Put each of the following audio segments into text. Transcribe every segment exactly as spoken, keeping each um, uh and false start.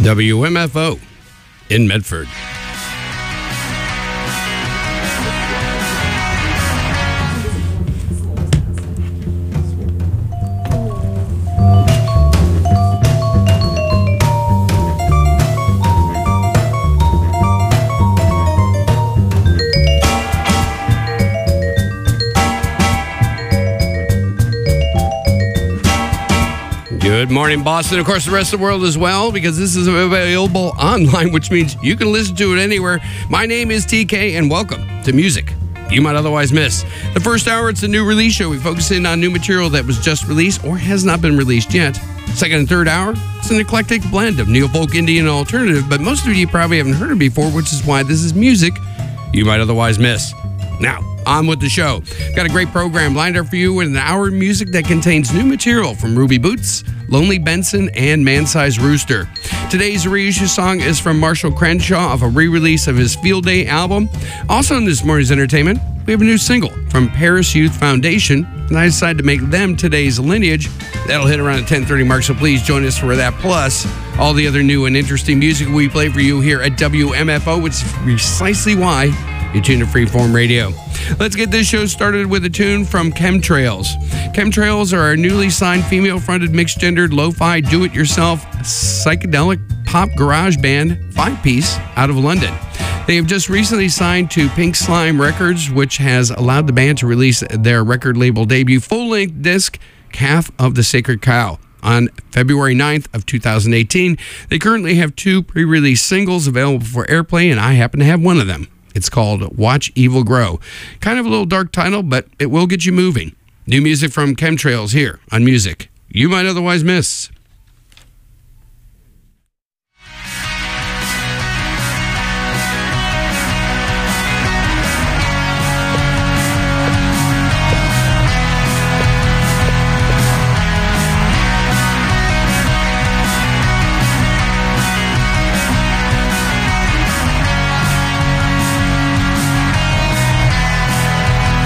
W M F O in Medford. Good morning, Boston. Of course, the rest of the world as well, because this is available online, which means you can listen to it anywhere. My name is T K, and welcome to Music You Might Otherwise Miss. The first hour, it's a new release show. We focus in on new material that was just released or has not been released yet. Second and third hour, it's an eclectic blend of neo-folk, indie, and alternative, but most of you probably haven't heard it before, which is why this is Music You Might Otherwise Miss. Now, on with the show. Got a great program lined up for you with an hour of music that contains new material from Ruby Boots, Lonely Benson, and Man-Sized Rooster. Today's reissue song is from Marshall Crenshaw of a re-release of his Field Day album. Also in this morning's entertainment, we have a new single from Paris Youth Foundation, and I decided to make them today's Lineage. That'll hit around the ten thirty mark, so please join us for that. Plus, all the other new and interesting music we play for you here at W M F O, which is precisely why you tune to Freeform Radio. Let's get this show started with a tune from Chemtrails. Chemtrails are our newly signed female-fronted, mixed-gendered, lo-fi, do-it-yourself, psychedelic pop garage band, five-piece, out of London. They have just recently signed to Pink Slime Records, which has allowed the band to release their record label debut full-length disc, Calf of the Sacred Cow, on February ninth of two thousand eighteen. They currently have two pre-release singles available for airplay, and I happen to have one of them. It's called Watch Evil Grow. Kind of a little dark title, but it will get you moving. New music from Chemtrails here on Music You Might Otherwise Miss.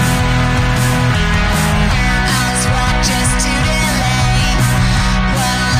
Just to delay what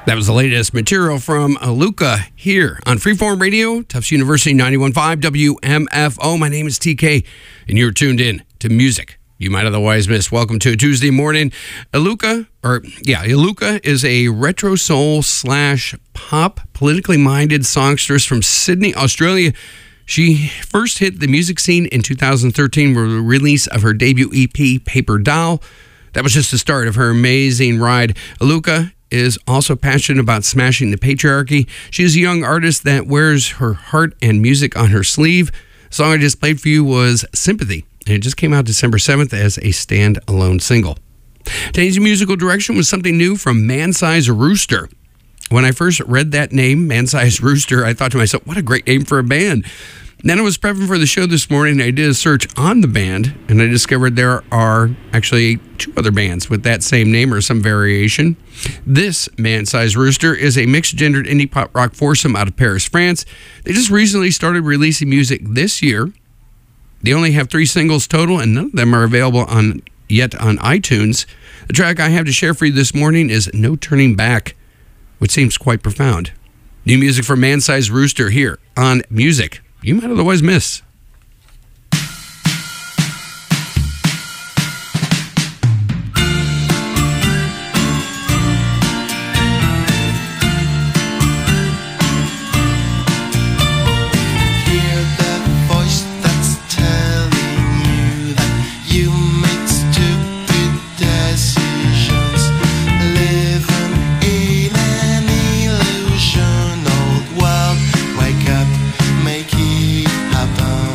That was the latest material from Luca here on Freeform Radio, Tufts University ninety-one point five W M F O. My name is T K, and you're tuned in to music you might otherwise miss. Welcome to a Tuesday morning. Luca, or yeah, Luca is a retro soul slash pop, politically minded songstress from Sydney, Australia. She first hit the music scene in two thousand thirteen with the release of her debut E P, Paper Doll. That was just the start of her amazing ride. Luca is also passionate about smashing the patriarchy. She is a young artist that wears her heart and music on her sleeve. The song I just played for you was Sympathy, and it just came out December seventh as a standalone single. Today's musical direction was something new from Man-Size Rooster. When I first read that name, Man-Size Rooster, I thought to myself, what a great name for a band. Then I was prepping for the show this morning. I did a search on the band, and I discovered there are actually two other bands with that same name or some variation. This Man-Size Rooster is a mixed-gendered indie pop rock foursome out of Paris, France. They just recently started releasing music this year. They only have three singles total, and none of them are available on yet on iTunes. The track I have to share for you this morning is No Turning Back, which seems quite profound. New music from Man-Size Rooster here on Music You Might Otherwise Miss. Make it happen.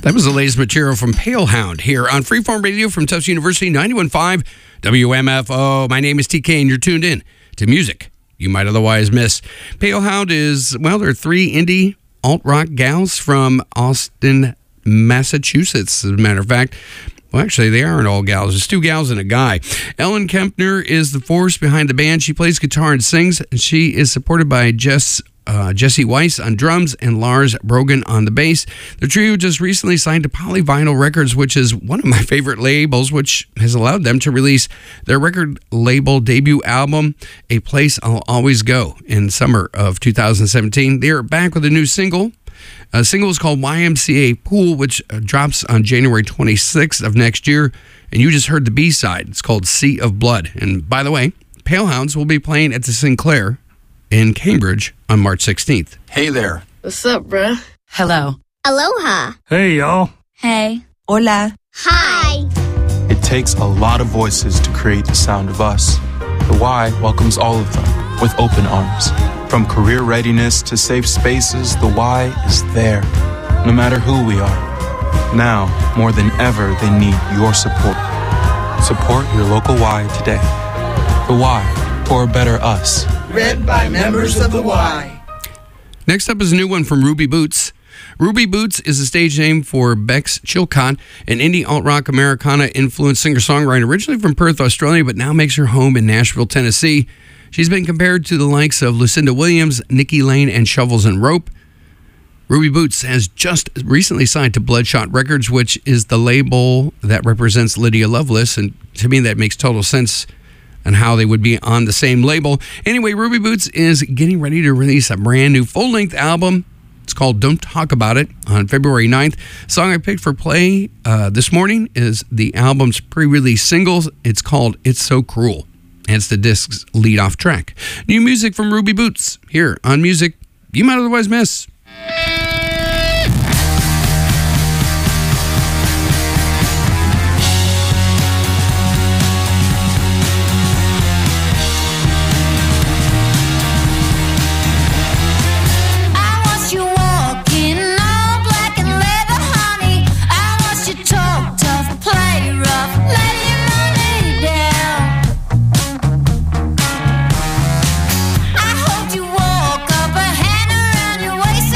That was the latest material from Palehound here on Freeform Radio from Tufts University, ninety-one point five W M F O. My name is T K, and you're tuned in to music you might otherwise miss. Palehound is, well, they're three indie alt-rock gals from Austin, Massachusetts, as a matter of fact. Well, actually, they aren't all gals. There's two gals and a guy. Ellen Kempner is the force behind the band. She plays guitar and sings, and she is supported by Jess Uh, Jesse Weiss on drums and Lars Brogan on the bass. The trio just recently signed to Polyvinyl Records, which is one of my favorite labels, which has allowed them to release their record label debut album, A Place I'll Always Go, in summer of two thousand seventeen. They're back with a new single. A single is called Y M C A Pool, which drops on January twenty-sixth of next year. And you just heard the B-side. It's called Sea of Blood. And by the way, Palehounds will be playing at the Sinclair in Cambridge on March sixteenth. Hey there. What's up, bruh? Hello. Aloha. Hey, y'all. Hey. Hola. Hi. It takes a lot of voices to create the sound of us. The Y welcomes all of them with open arms. From career readiness to safe spaces, the Y is there, no matter who we are. Now, more than ever, they need your support. Support your local Y today. The Y, for a better us. Read by members of the Y. Next up is a new one from Ruby Boots. Ruby Boots is a stage name for Bex Chilcott, an indie alt-rock Americana-influenced singer-songwriter originally from Perth, Australia, but now makes her home in Nashville, Tennessee. She's been compared to the likes of Lucinda Williams, Nikki Lane, and Shovels and Rope. Ruby Boots has just recently signed to Bloodshot Records, which is the label that represents Lydia Loveless, and to me that makes total sense and how they would be on the same label. Anyway, Ruby Boots is getting ready to release a brand new full-length album. It's called Don't Talk About It on February ninth. The song I picked for play uh, this morning is the album's pre-release singles. It's called It's So Cruel, and it's the disc's lead-off track. New music from Ruby Boots here on Music You Might Otherwise Miss. Walk up a hand around your waist.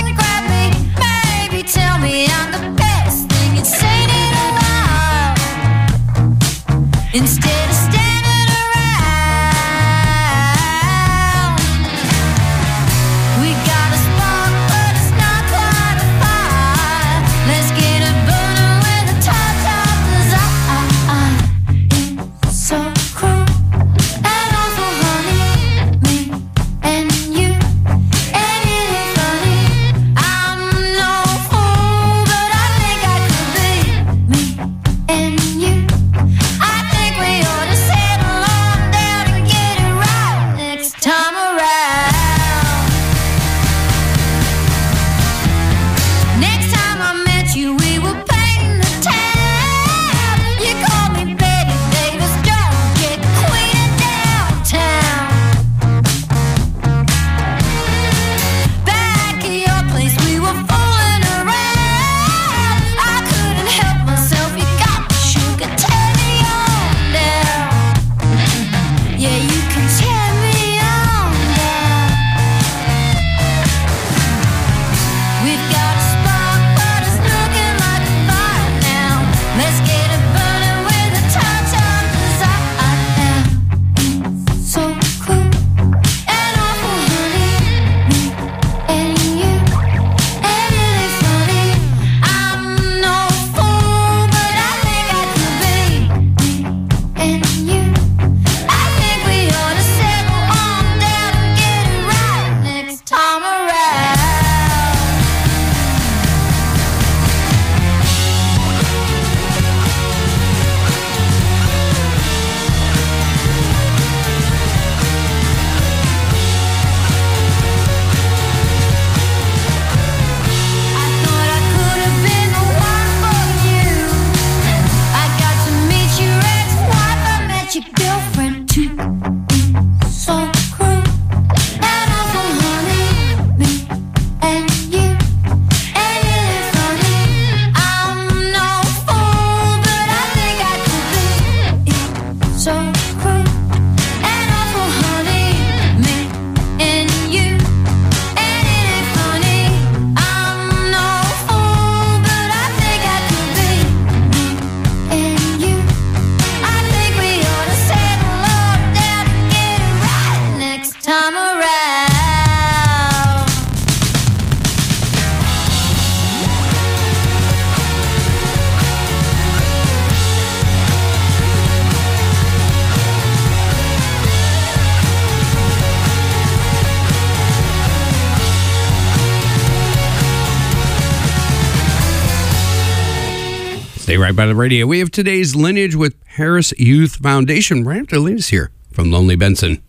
Stay right by the radio. We have today's Lineage with Paris Youth Foundation right after the latest here from Lonely Benson.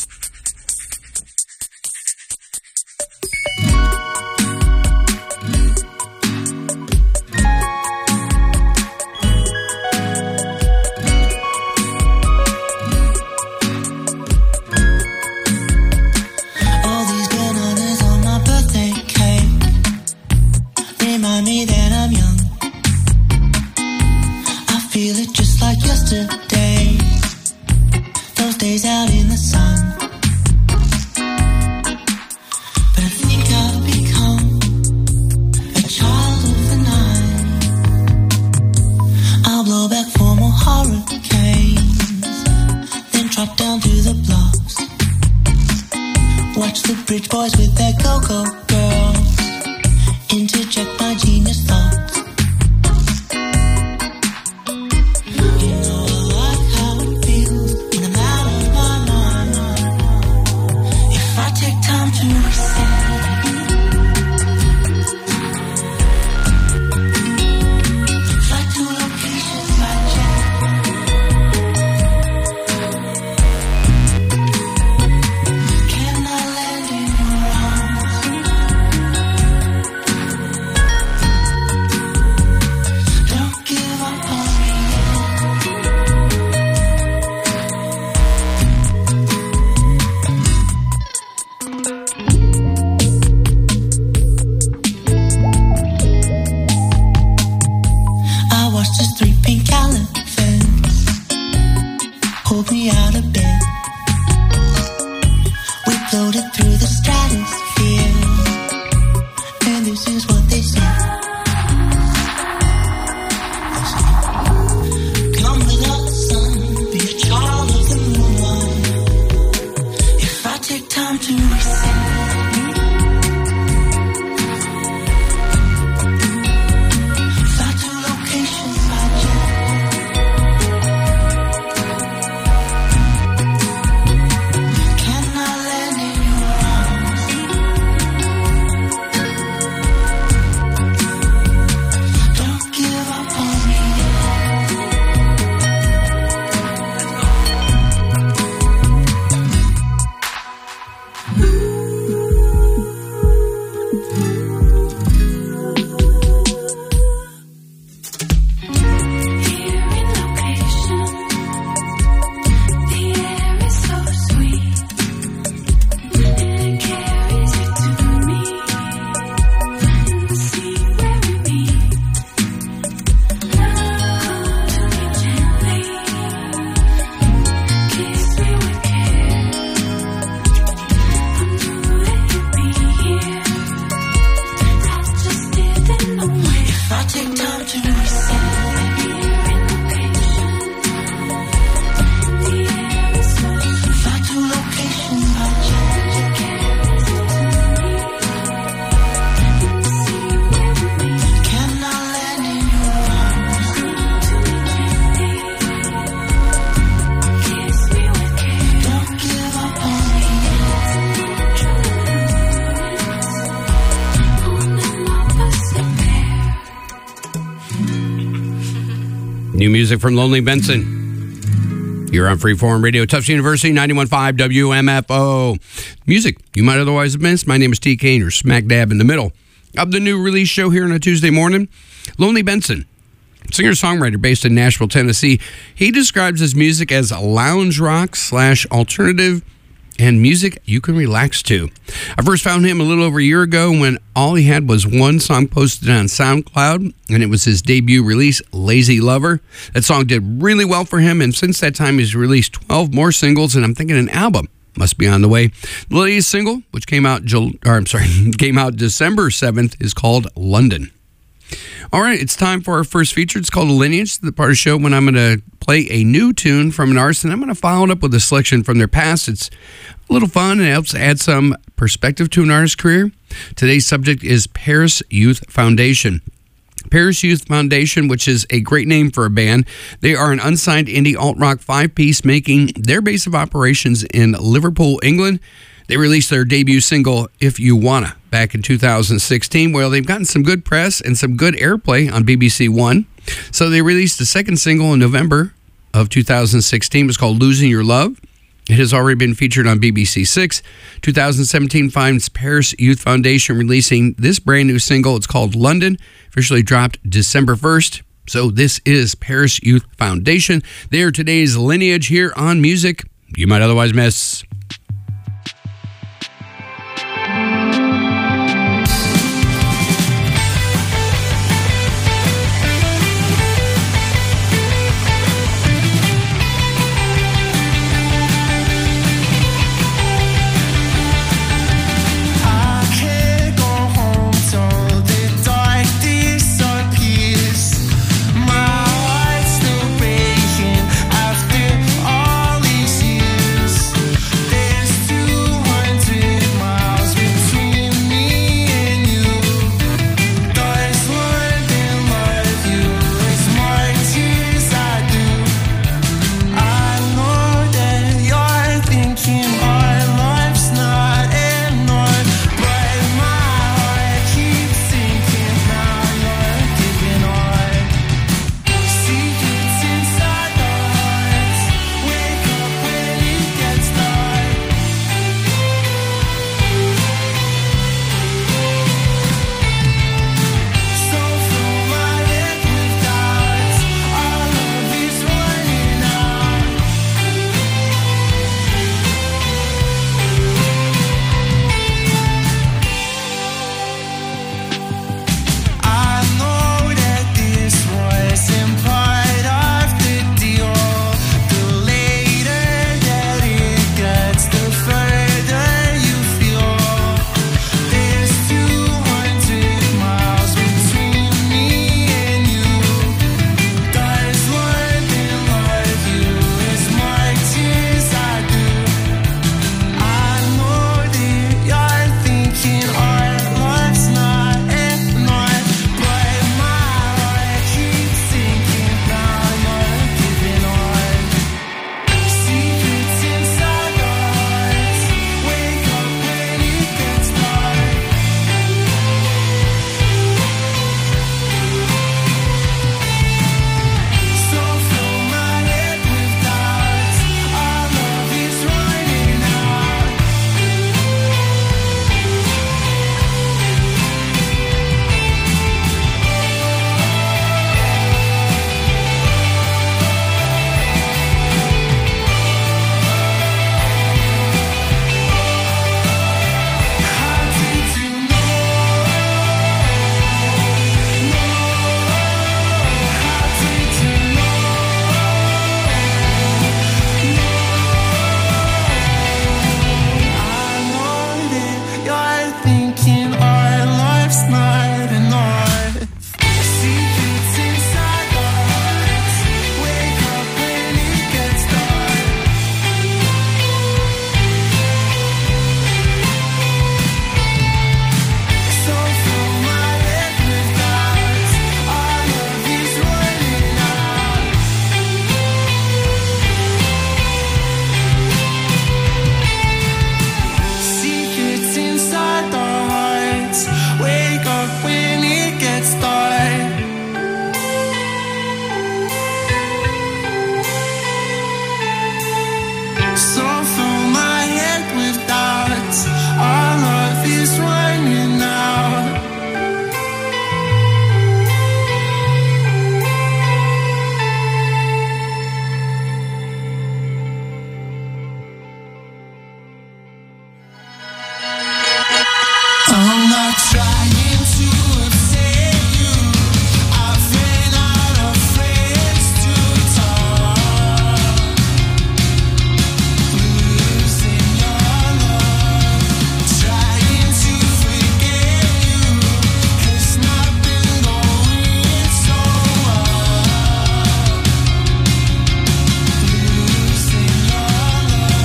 New music from Lonely Benson. You're on Freeform Radio, Tufts University, ninety-one point five W M F O. Music you might otherwise have missed. My name is T K, and you're smack dab in the middle of the new release show here on a Tuesday morning. Lonely Benson, singer-songwriter based in Nashville, Tennessee. He describes his music as lounge rock slash alternative and music you can relax to. I first found him a little over a year ago when all he had was one song posted on SoundCloud, and it was his debut release, Lazy Lover. That song did really well for him, and since that time he's released twelve more singles, and I'm thinking an album must be on the way. The latest single, which came out, or I'm sorry, came out December seventh, is called London. All right, it's time for our first feature. It's called Lineage, the part of the show when I'm going to play a new tune from an artist, and I'm going to follow it up with a selection from their past. It's a little fun and it helps add some perspective to an artist's career. Today's subject is Paris Youth Foundation. Paris Youth Foundation, which is a great name for a band. They are an unsigned indie alt-rock five-piece making their base of operations in Liverpool, England. They released their debut single, If You Wanna, back in two thousand sixteen. Well, they've gotten some good press and some good airplay on B B C One. So they released the second single in November of two thousand sixteen. It was called Losing Your Love. It has already been featured on B B C Six. two thousand seventeen finds Paris Youth Foundation releasing this brand new single. It's called London, officially dropped December first. So this is Paris Youth Foundation. They are today's Lineage here on Music You Might Otherwise Miss.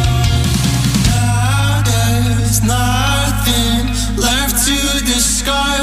Nothing left to discard.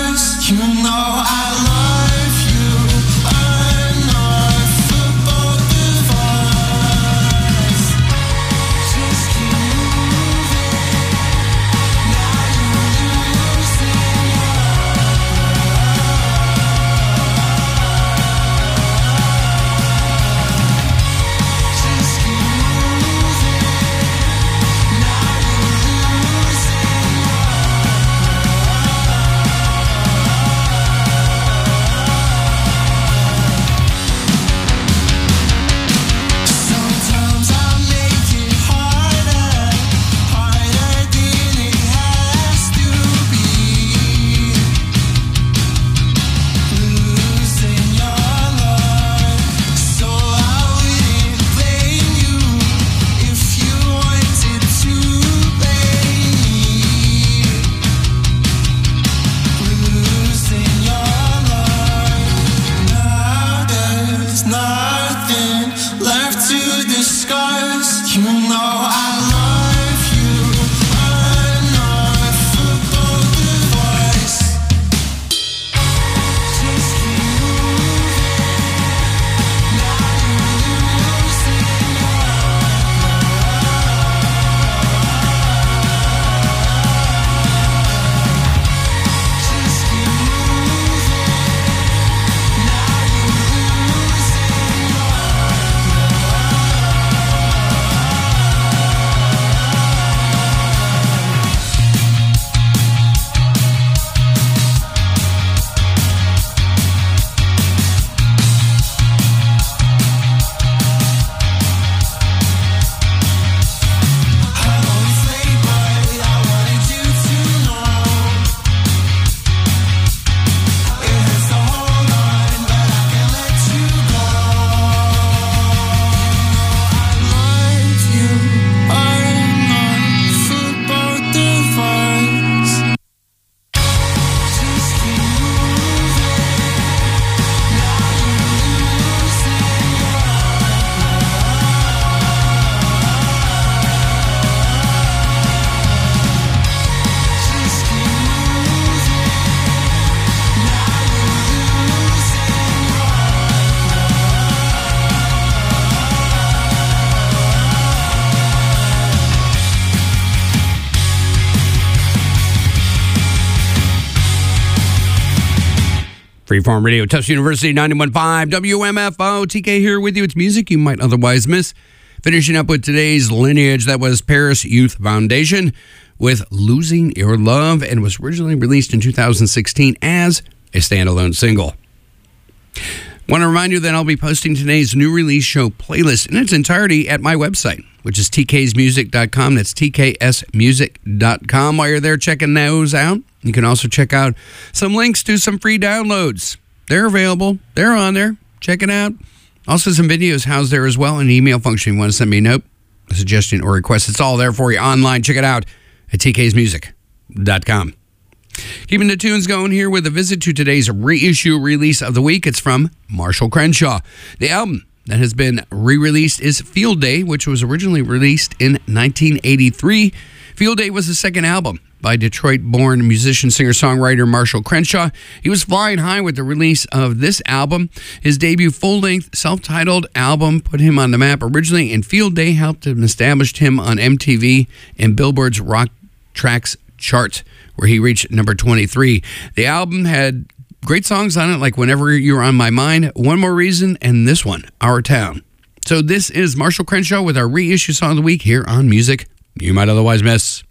Freeform Radio, Tufts University, ninety-one point five W M F O. T K here with you. It's music you might otherwise miss. Finishing up with today's Lineage, that was Paris Youth Foundation with Losing Your Love, and was originally released in two thousand sixteen as a standalone single. Want to remind you that I'll be posting today's new release show playlist in its entirety at my website, which is t k s music dot com. That's t k s music dot com. While you're there checking those out, you can also check out some links to some free downloads. They're available. They're on there. Check it out. Also, some videos housed there as well, and an email function. You want to send me a note, a suggestion, or request. It's all there for you online. Check it out at t k s music dot com. Keeping the tunes going here with a visit to today's reissue release of the week. It's from Marshall Crenshaw. The album that has been re-released is Field Day, which was originally released in nineteen eighty-three. Field Day was the second album by Detroit-born musician, singer-songwriter Marshall Crenshaw. He was flying high with the release of this album. His debut full-length, self-titled album put him on the map originally, and Field Day helped him establish him on M T V and Billboard's Rock Tracks chart, where he reached number twenty-three. The album had great songs on it, like Whenever You're on My Mind, One More Reason, and this one, Our Town. So this is Marshall Crenshaw with our reissue song of the week here on Music You Might Otherwise Miss.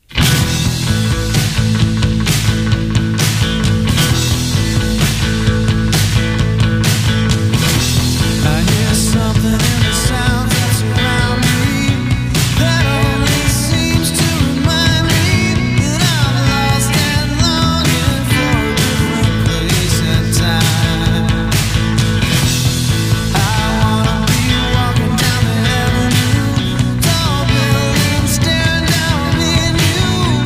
Staring down in you.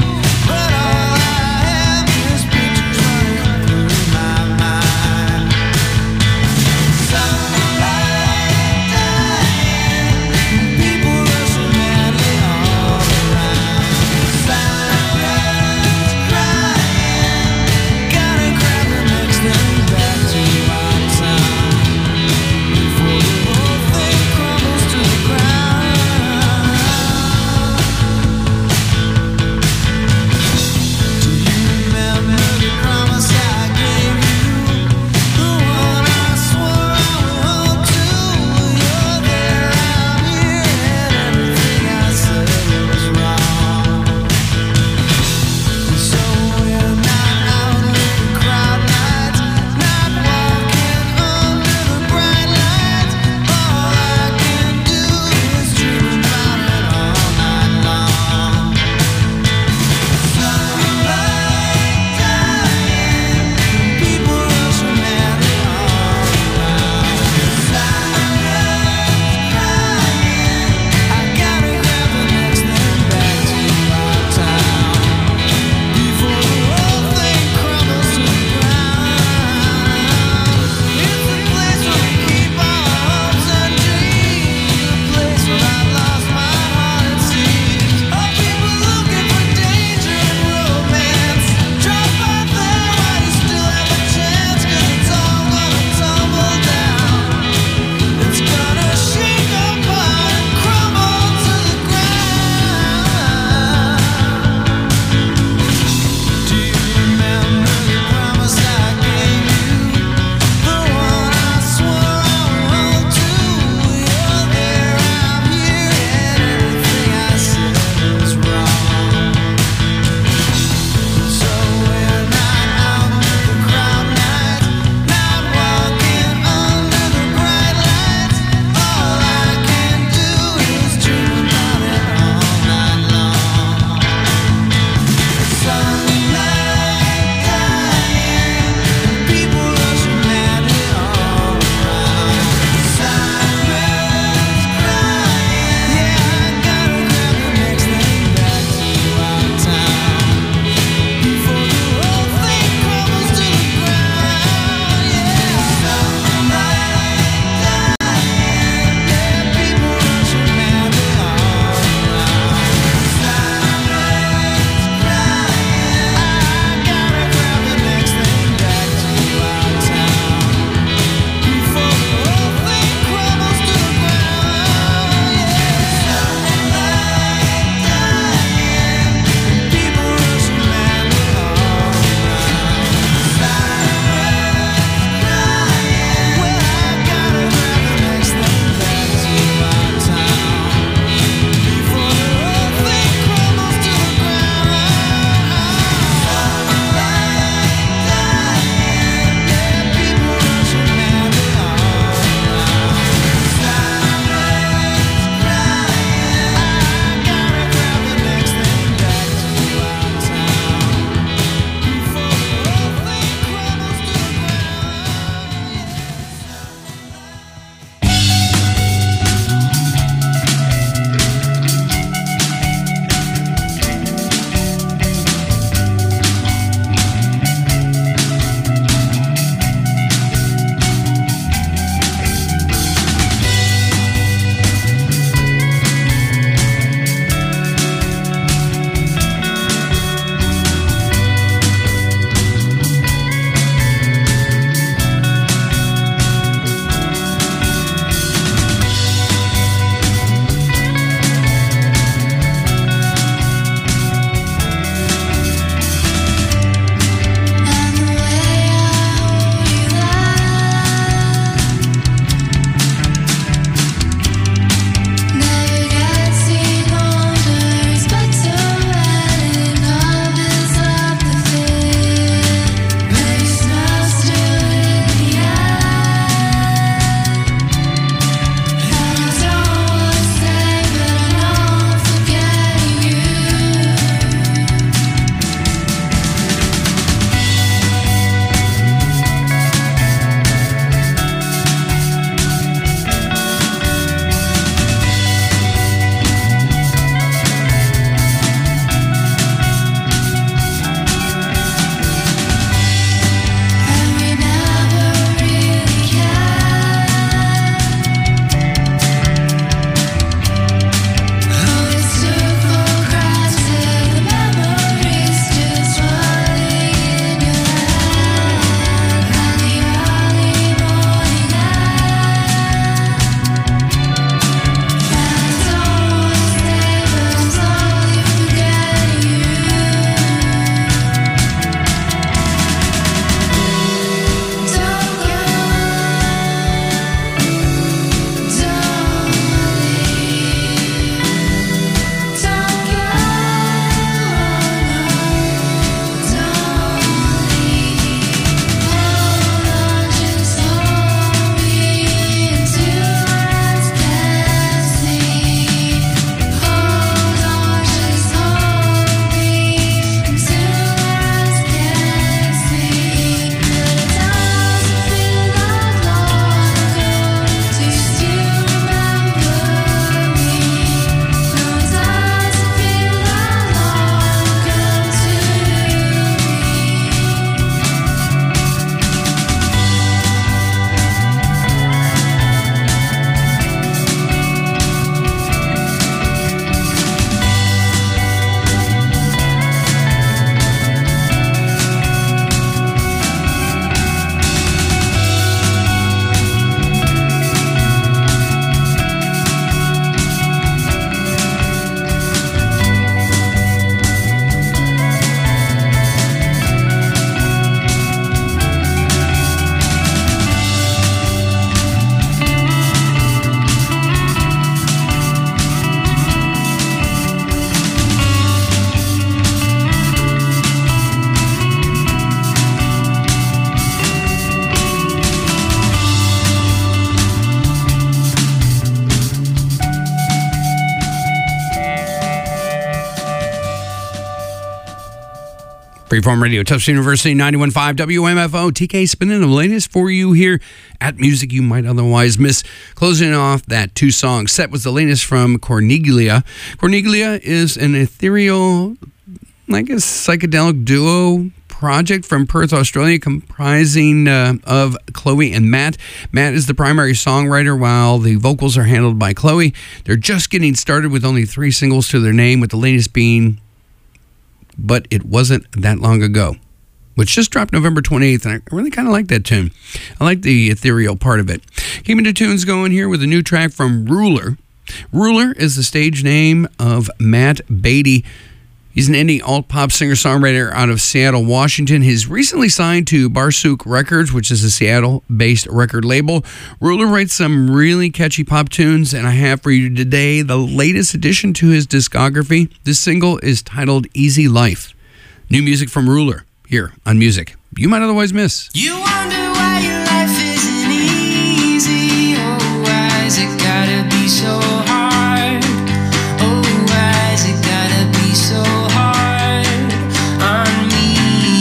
Freeform Radio, Tufts University, ninety-one point five W M F O. T K spinning the latest for you here at Music You Might Otherwise Miss. Closing off that two-song set was the latest from Corniglia. Corniglia is an ethereal, I guess, psychedelic duo project from Perth, Australia, comprising uh, of Chloe and Matt. Matt is the primary songwriter, while the vocals are handled by Chloe. They're just getting started with only three singles to their name, with the latest being But It Wasn't That Long Ago, which just dropped November twenty-eighth, and I really kind of like that tune. I like the ethereal part of it. Keeping the tunes going here with a new track from Ruler. Ruler is the stage name of Matt Beatty. He's an indie alt-pop singer-songwriter out of Seattle, Washington. He's recently signed to Barsuk Records, which is a Seattle-based record label. Ruler writes some really catchy pop tunes, and I have for you today the latest addition to his discography. This single is titled Easy Life. New music from Ruler here on Music You Might Otherwise Miss. You wonder why your life isn't easy. Oh, why is it gotta be so hard? Oh, why is it gotta be so hard on me?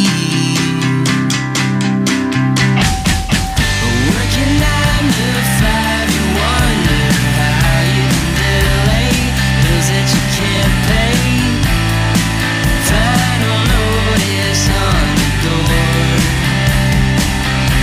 Working nine to five, you wonder how you can delay bills that you can't pay. Final notice on the door.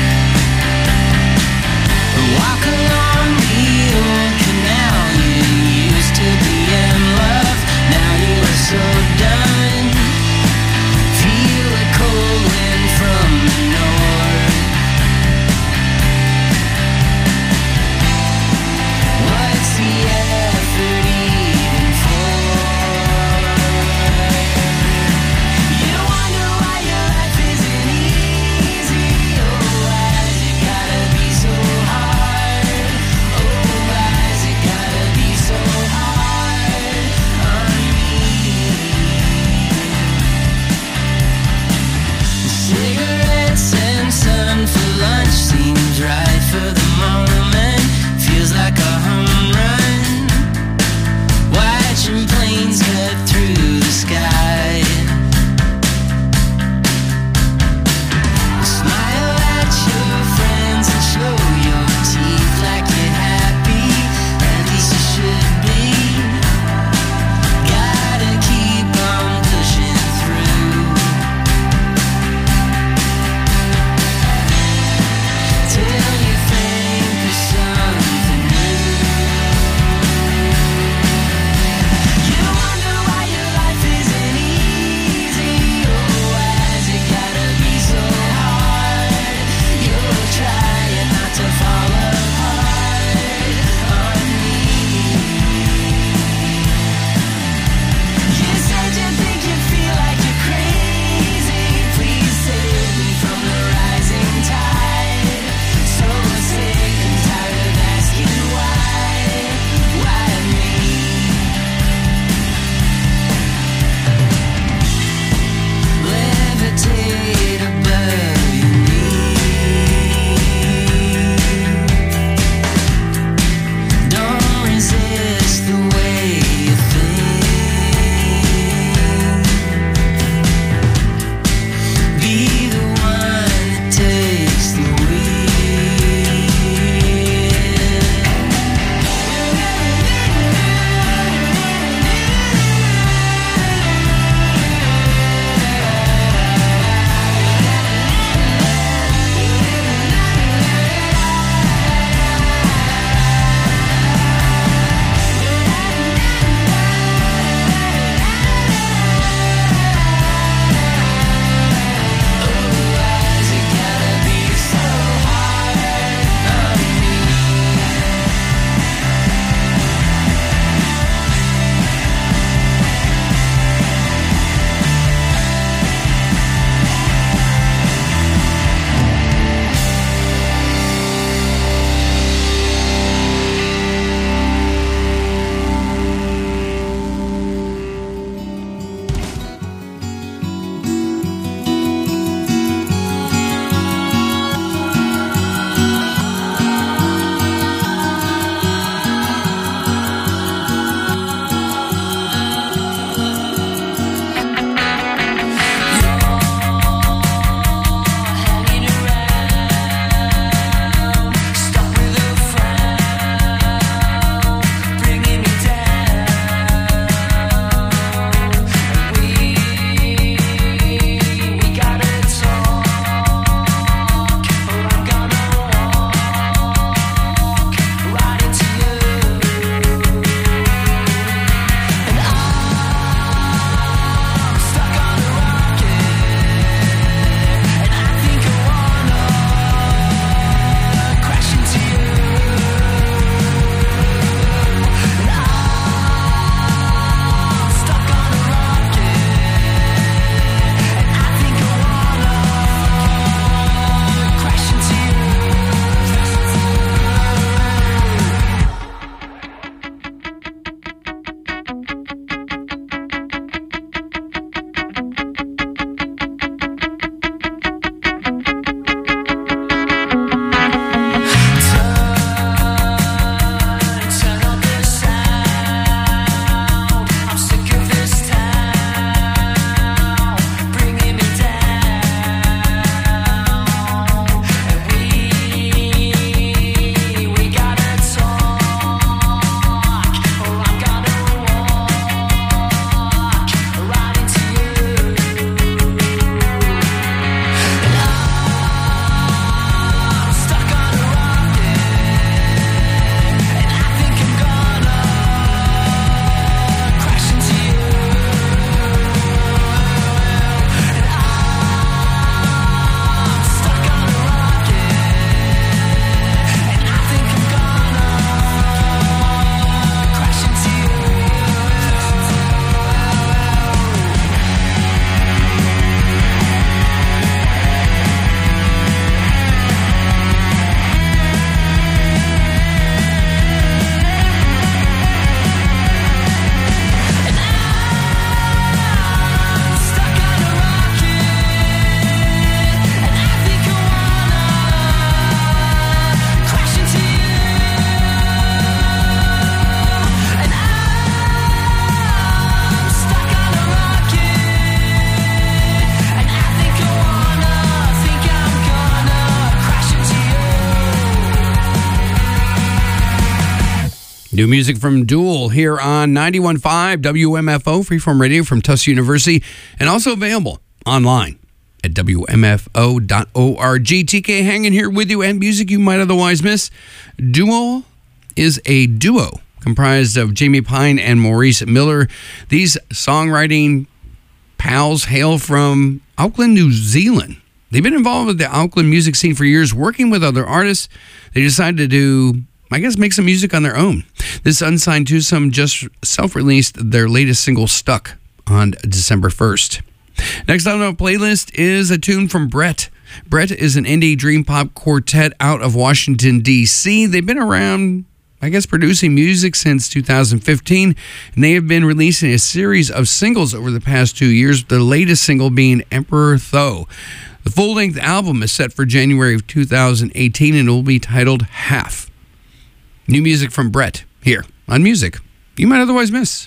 New music from Duel here on ninety-one point five W M F O, Freeform Radio from Tufts University, and also available online at W M F O dot org. T K hanging here with you, and music you might otherwise miss. Duel is a duo comprised of Jamie Pine and Maurice Miller. These songwriting pals hail from Auckland, New Zealand. They've been involved with the Auckland music scene for years, working with other artists. They decided to do, I guess, make some music on their own. This unsigned twosome just self-released their latest single, Stuck, on December first. Next on our playlist is a tune from Brett. Brett is an indie dream pop quartet out of Washington, D C. They've been around, I guess, producing music since two thousand fifteen, and they have been releasing a series of singles over the past two years, the latest single being Emperor Tho. The full-length album is set for January of two thousand eighteen, and it will be titled Half. New music from Brett here on Music You Might Otherwise Miss.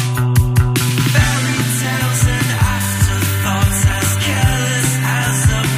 Fairy tales and afterthoughts, as careless as a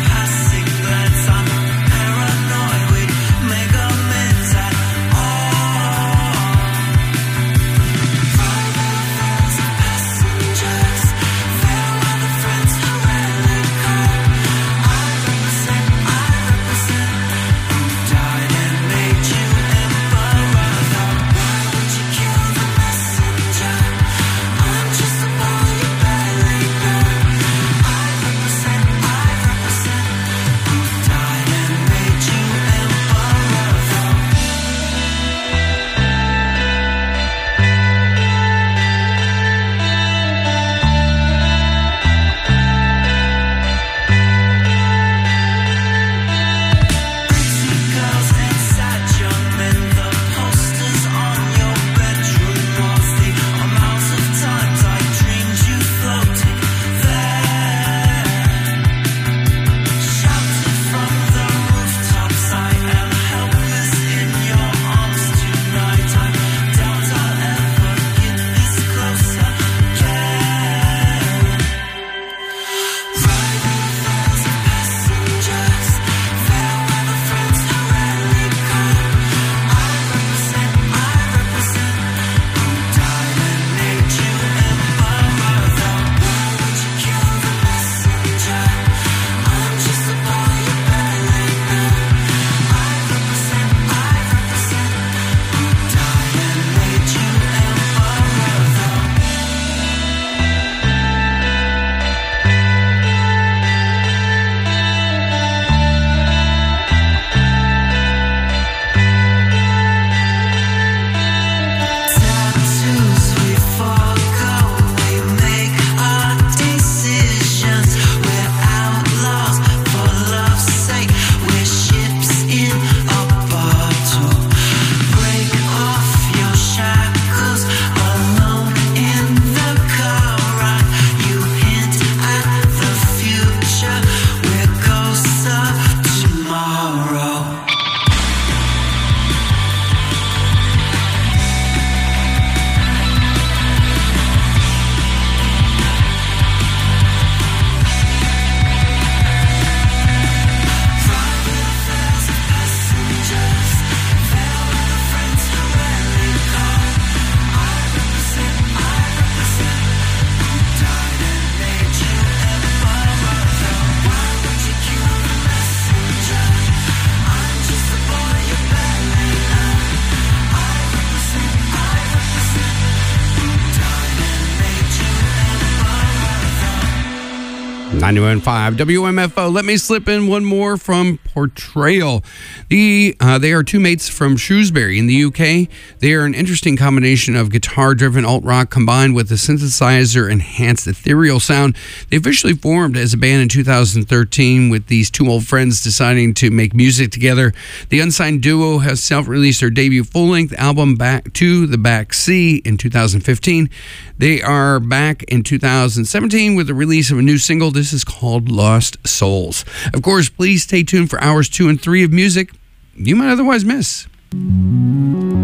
ninety-one point five W M F O. Let me slip in one more from Portrayal. The uh, they are two mates from Shrewsbury in the U K. They are an interesting combination of guitar-driven alt-rock combined with a synthesizer-enhanced ethereal sound. They officially formed as a band in two thousand thirteen with these two old friends deciding to make music together. The unsigned duo has self-released their debut full-length album Back to the Back Sea in two thousand fifteen. They are back in two thousand seventeen with the release of a new single. This is called Lost Souls. Of course, please stay tuned for hours two and three of music you might otherwise miss.